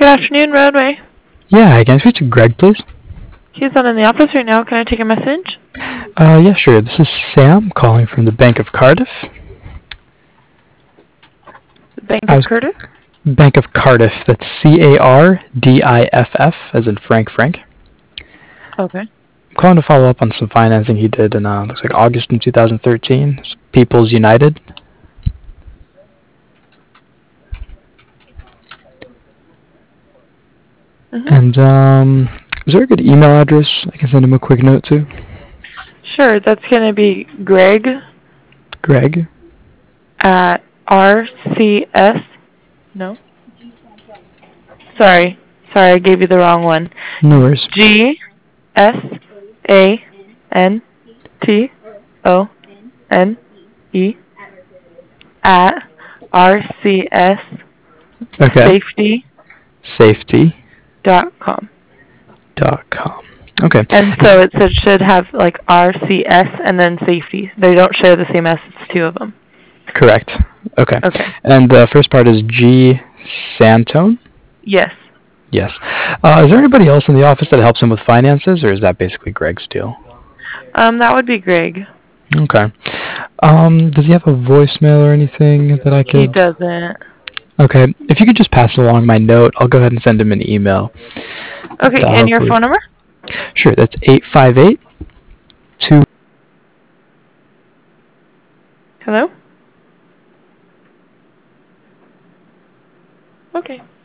Good afternoon, Roadway. Yeah, can I speak to Greg, please? He's not in the office right now. Can I take a message? Yeah, sure. This is Sam calling from the Bank of Cardiff. The Bank of Curtis? Bank of Cardiff. That's Cardiff, as in Frank. Okay. I'm calling to follow up on some financing he did in, looks like August in 2013. It's People's United. Mm-hmm. And, is there a good email address I can send him a quick note to? Sure, that's going to be Greg Greg? at RCS. No? Sorry, I gave you the wrong one. No worries. GSANTONE at Okay. rcssafety.com. Safety.com. Okay. And so it should have like RCS and then safety. They don't share the same S. It's two of them. Correct. Okay. Okay. And the first part is G. Santone? Yes. Yes. Is there anybody else in the office that helps him with finances, or is that basically Greg's deal? That would be Greg. Okay. Does he have a voicemail or anything that I could... He doesn't. Okay. If you could just pass along my note, I'll go ahead and send him an email. Okay, and your phone number? Sure, that's 858-2... Hello? Okay.